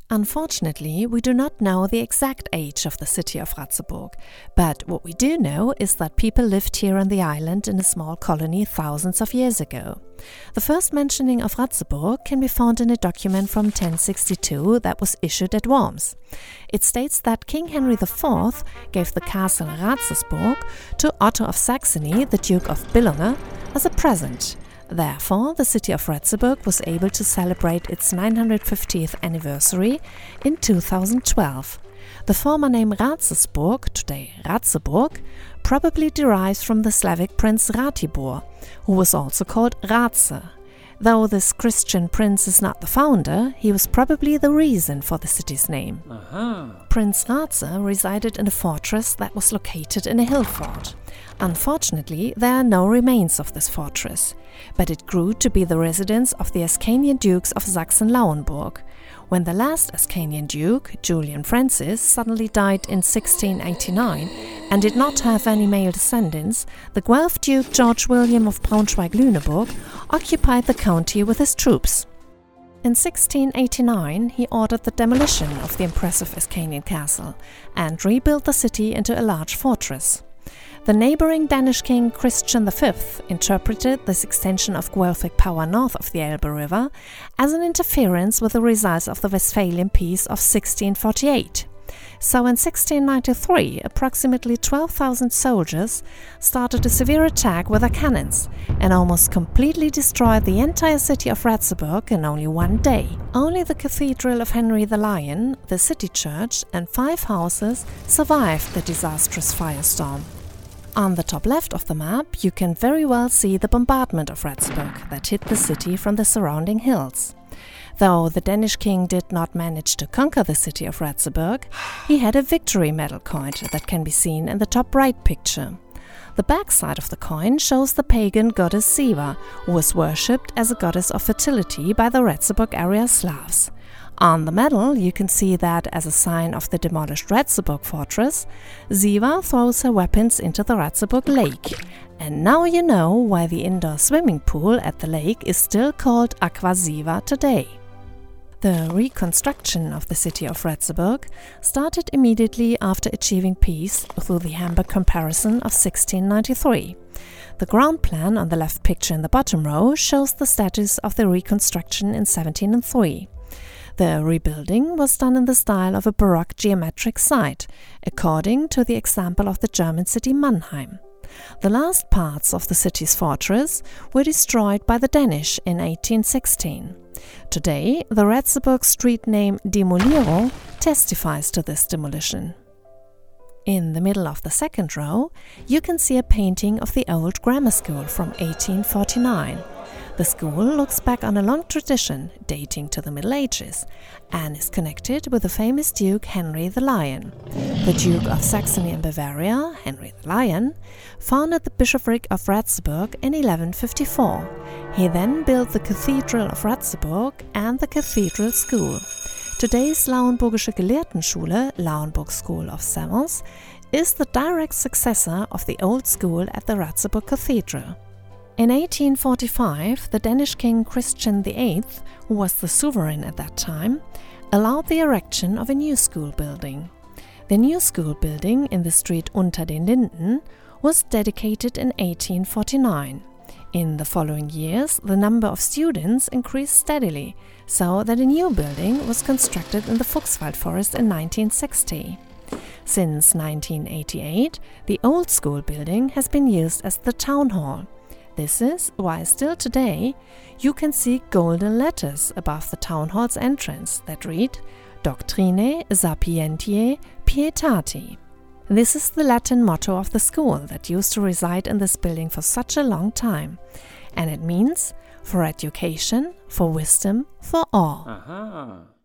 Unfortunately, we do not know the exact age of the city of Ratzeburg, but what we do know is that people lived here on the island in a small colony thousands of years ago. The first mentioning of Ratzeburg can be found in a document from 1062 that was issued at Worms. It states that King Henry IV gave the castle Ratzesburg to Otto of Saxony, the Duke of Billunge, as a present. Therefore, the city of Ratzeburg was able to celebrate its 950th anniversary in 2012. The former name Ratzesburg, today Ratzeburg, probably derives from the Slavic prince Ratibor, who was also called Ratze. Though this Christian prince is not the founder, he was probably the reason for the city's name. Prince Ratze resided in a fortress that was located in a hill fort. Unfortunately, there are no remains of this fortress, but it grew to be the residence of the Ascanian dukes of Sachsen-Lauenburg. When the last Ascanian duke, Julian Francis, suddenly died in 1689 and did not have any male descendants, the Guelph Duke George William of Braunschweig-Lüneburg occupied the county with his troops. In 1689, he ordered the demolition of the impressive Ascanian castle and rebuilt the city into a large fortress. The neighboring Danish king Christian V interpreted this extension of Guelphic power north of the Elbe River as an interference with the results of the Westphalian Peace of 1648. So in 1693, approximately 12,000 soldiers started a severe attack with their cannons and almost completely destroyed the entire city of Ratzeburg in only one day. Only the Cathedral of Henry the Lion, the city church and 5 houses survived the disastrous firestorm. On the top left of the map, you can very well see the bombardment of Ratzeburg that hit the city from the surrounding hills. Though the Danish king did not manage to conquer the city of Ratzeburg, he had a victory medal coin that can be seen in the top right picture. The back side of the coin shows the pagan goddess Siva, who was worshipped as a goddess of fertility by the Ratzeburg area Slavs. On the medal, you can see that, as a sign of the demolished Ratzeburg fortress, Siva throws her weapons into the Ratzeburg lake. And now you know why the indoor swimming pool at the lake is still called Aqua Siva today. The reconstruction of the city of Ratzeburg started immediately after achieving peace through the Hamburg Comparison of 1693. The ground plan on the left picture in the bottom row shows the status of the reconstruction in 1703. The rebuilding was done in the style of a Baroque geometric site, according to the example of the German city Mannheim. The last parts of the city's fortress were destroyed by the Danish in 1816. Today, the Ratzeburg street name Demolierung testifies to this demolition. In the middle of the second row, you can see a painting of the old grammar school from 1849. The school looks back on a long tradition dating to the Middle Ages and is connected with the famous Duke Henry the Lion. The Duke of Saxony and Bavaria, Henry the Lion, founded the bishopric of Ratzeburg in 1154. He then built the Cathedral of Ratzeburg and the Cathedral School. Today's Lauenburgische Gelehrtenschule, Lauenburg School of Savants, is the direct successor of the old school at the Ratzeburg Cathedral. In 1845, the Danish king Christian VIII, who was the sovereign at that time, allowed the erection of a new school building. The new school building in the street Unter den Linden was dedicated in 1849. In the following years, the number of students increased steadily, so that a new building was constructed in the Fuchswald forest in 1960. Since 1988, the old school building has been used as the town hall. This is why still today you can see golden letters above the town hall's entrance that read Doctrinae Sapientiae Pietati. This is the Latin motto of the school that used to reside in this building for such a long time, and it means for education, for wisdom, for all.